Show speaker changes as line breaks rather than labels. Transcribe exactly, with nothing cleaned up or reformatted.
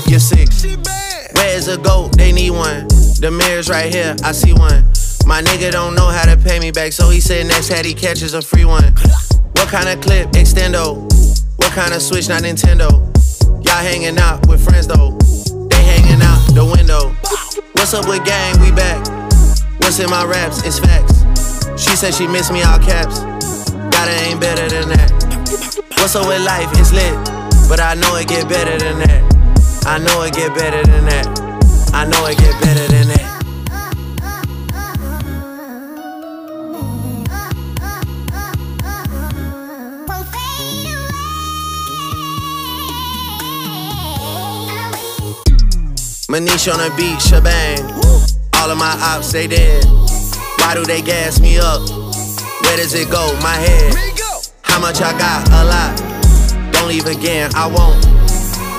you're sick. Where's a goat? They need one. The mirror's right here, I see one. My nigga don't know how to pay me back, so he said next hat he catches a free one. What kind of clip? Extendo. What kind of switch? Not Nintendo. Y'all hanging out with friends though. They hanging out the window. What's up with gang? We back. What's in my raps? It's facts. She said she miss me all caps. God, it ain't better than that. What's up with life? It's lit. But I know it get better than that. I know it get better than that. I know it get better than that. Manish on the beat, shebang. All of my ops, they dead. Why do they gas me up? Where does it go? My head. How much I got? A lot. Don't leave again, I won't.